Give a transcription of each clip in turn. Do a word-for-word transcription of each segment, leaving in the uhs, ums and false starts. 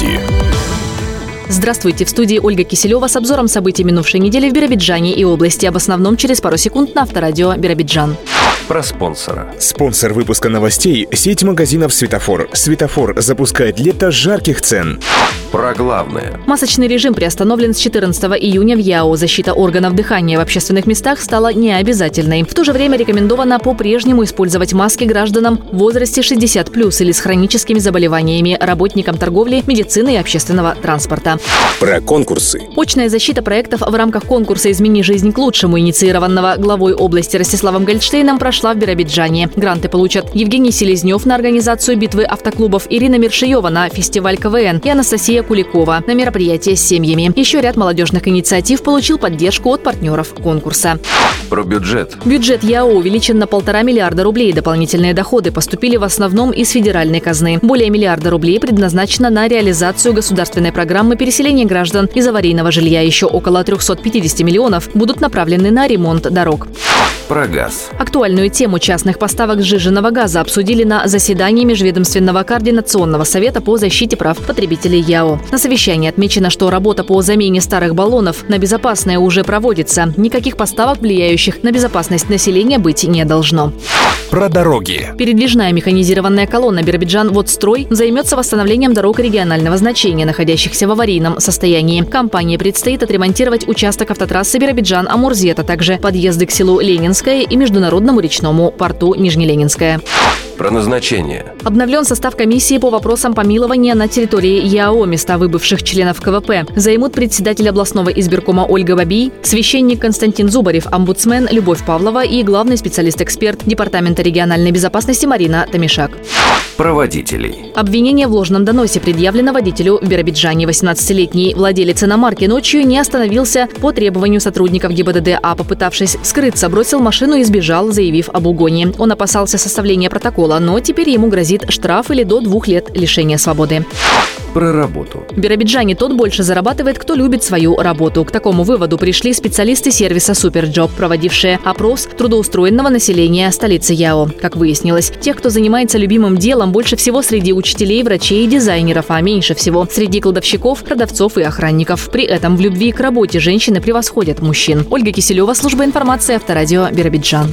Новости. Здравствуйте, в студии Ольга Киселева с обзором событий минувшей недели в Биробиджане и области, об основном через пару секунд на Авторадио Биробиджан. Про спонсора. Спонсор выпуска новостей – сеть магазинов «Светофор». «Светофор» запускает лето жарких цен. Про главное. Масочный режим приостановлен с четырнадцатого июня в ЯО. Защита органов дыхания в общественных местах стала необязательной. В то же время рекомендовано по-прежнему использовать маски гражданам в возрасте шестьдесят плюс или с хроническими заболеваниями, работникам торговли, медицины и общественного транспорта. Про конкурсы. Очная защита проектов в рамках конкурса «Измени жизнь к лучшему», инициированного главой области Ростиславом Гольдштейном, прошла в Биробиджане. Гранты получат Евгений Селезнев на организацию битвы автоклубов, Ирина Мершиева на фестиваль КВН и Анастасия Куликова на мероприятие с семьями. Еще ряд молодежных инициатив получил поддержку от партнеров конкурса. Про бюджет. Бюджет ЯО увеличен на полтора миллиарда рублей. Дополнительные доходы поступили в основном из федеральной казны. Более миллиарда рублей предназначено на реализацию государственной программы переселения граждан из аварийного жилья. Еще около триста пятьдесят миллионов будут направлены на ремонт дорог. Про газ. Актуальную тему частных поставок сжиженного газа обсудили на заседании Межведомственного координационного совета по защите прав потребителей ЯО. На совещании отмечено, что работа по замене старых баллонов на безопасные уже проводится. Никаких поставок, влияющих на безопасность населения, быть не должно. Про дороги. Передвижная механизированная колонна «Биробиджан-Водстрой» займется восстановлением дорог регионального значения, находящихся в аварийном состоянии. Компании предстоит отремонтировать участок автотрассы Биробиджан-Амурзет, а также подъезды к селу Ленинское и международному речному порту Нижнеленинское. Про назначение. Обновлен состав комиссии по вопросам помилования на территории ЯО. Места выбывших членов КВП займут председатель областного избиркома Ольга Бабий, священник Константин Зубарев, омбудсмен Любовь Павлова и главный специалист-эксперт Департамента региональной безопасности Марина Томишак. Про водителей. Обвинение в ложном доносе предъявлено водителю в Биробиджане. восемнадцатилетний владелец иномарки ночью не остановился по требованию сотрудников ГИБДД, а, попытавшись скрыться, бросил машину и сбежал, заявив об угоне. Он опасался составления протокола, но теперь ему грозит штраф или до двух лет лишения свободы. Про работу. В Биробиджане тот больше зарабатывает, кто любит свою работу. К такому выводу пришли специалисты сервиса «Суперджоп», проводившие опрос трудоустроенного населения столицы ЯО. Как выяснилось, тех, кто занимается любимым делом, больше всего среди учителей, врачей и дизайнеров, а меньше всего среди кладовщиков, продавцов и охранников. При этом в любви к работе женщины превосходят мужчин. Ольга Киселева, служба информации, Авторадио Биробиджан.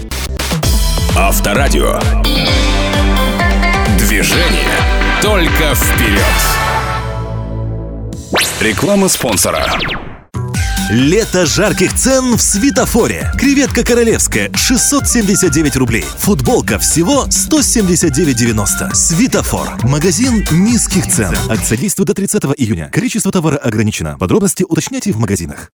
Авторадио. Движение только вперед. Реклама спонсора. Лето жарких цен в «Светофоре». Креветка королевская – шестьсот семьдесят девять рублей. Футболка всего сто семьдесят девять девяносто. «Светофор». Магазин низких цен. Акция действует до тридцатого июня. Количество товара ограничено. Подробности уточняйте в магазинах.